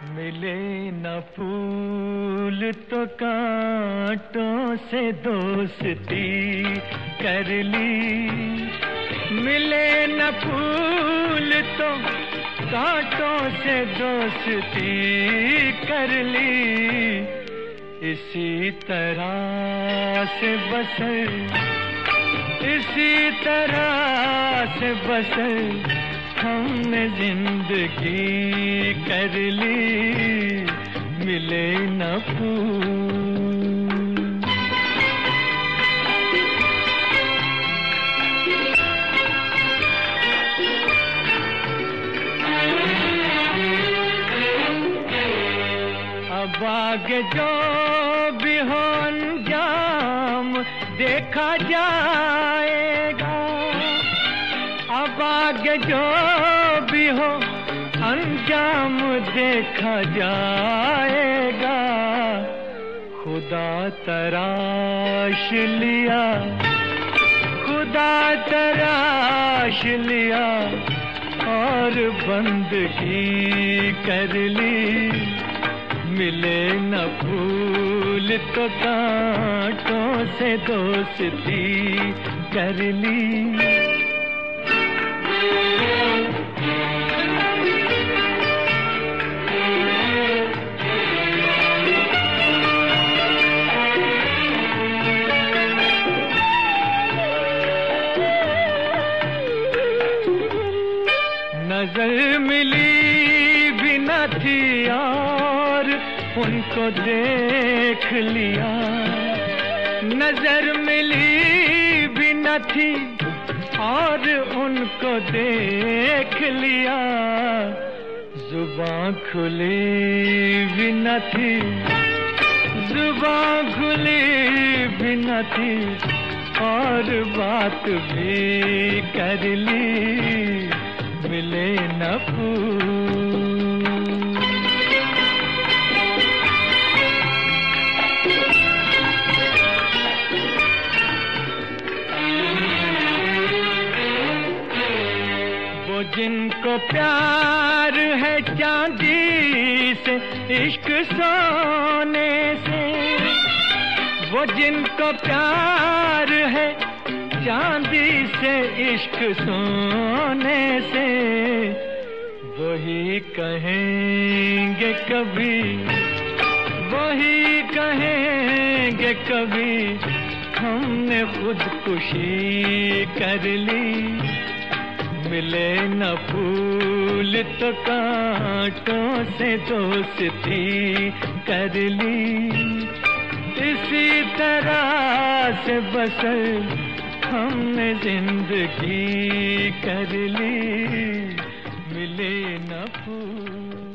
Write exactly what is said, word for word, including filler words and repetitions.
मिले न फूल तो कांटों से दोस्ती कर ली। मिले न फूल तो कांटों से दोस्ती कर ली। इसी तरह से बसर, इसी तरह से बसर हमने जिंदगी कर ली। मिले न फूल। अब आगे जो भी हो अंजाम देखा जाएगा। अब आगे जो भी हो अंजाम देखा जाएगा। खुदा तराश लिया, खुदा तराश लिया और बंदगी कर ली। मिले न फूल तो कांटों से दोस्ती कर ली। नजर मिली भी न थी और उनको देख लिया। नजर मिली भी न थी और उनको देख लिया। जुबां खुली भी न थी, जुबां खुली भी न थी और बात भी कर ली। मिले न फूल। वो जिनको प्यार है चांदी से, इश्क सोने से। वो जिनको प्यार है चांदी से, इश्क सोने से। वही कहेंगे कभी, वही कहेंगे कभी हमने खुदकुशी कर ली। मिले न फूल तो कांटों से दोस्ती कर ली। इसी तरह से बसर हमने जिंदगी कर ली। मिले न फूल।